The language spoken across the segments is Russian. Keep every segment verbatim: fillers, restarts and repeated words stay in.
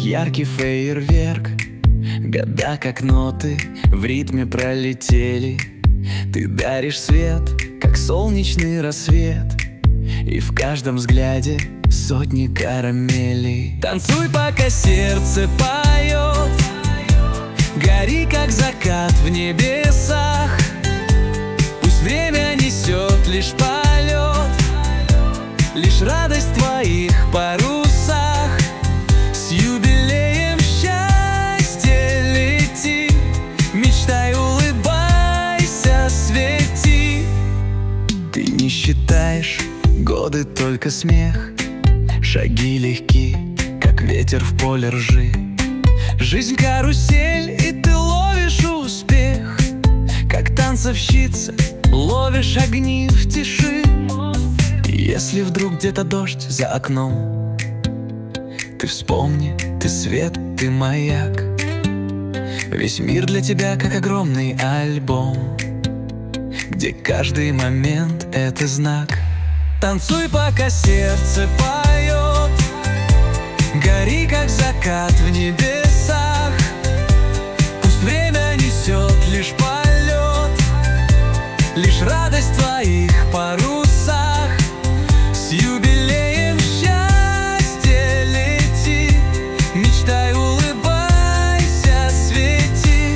яркий фейерверк. Года как ноты в ритме пролетели. Ты даришь свет, как солнечный рассвет, и в каждом взгляде сотни карамелей. Танцуй, пока сердце поет, гори, как закат в небесах. Пусть время несет лишь полет, лишь радость в твоих парусах. С юбилеем счастья лети, мечтай, улыбайся, свети. Ты не считаешь годы, только смех, шаги легки, как ветер в поле ржи. Жизнь карусель, и ты ловишь успех, как танцовщица ловишь огни в тиши. Если вдруг где-то дождь за окном, ты вспомни, ты свет, ты маяк. Весь мир для тебя как огромный альбом, где каждый момент — это знак. Танцуй, пока сердце поет, гори, как закат в небесах. Пусть время несет лишь полет, лишь радость в твоих парусах. С юбилеем счастья лети, мечтай, улыбайся, свети.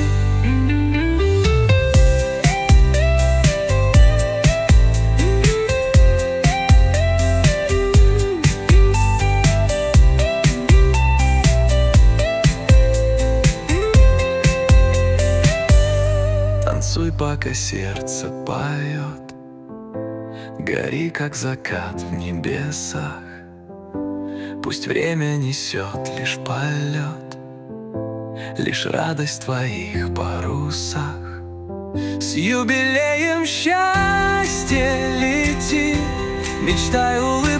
Танцуй, пока сердце поет, гори, как закат в небесах. Пусть время несет лишь полет, лишь радость в твоих парусах. С юбилеем счастья лети, мечтай, улыбайся,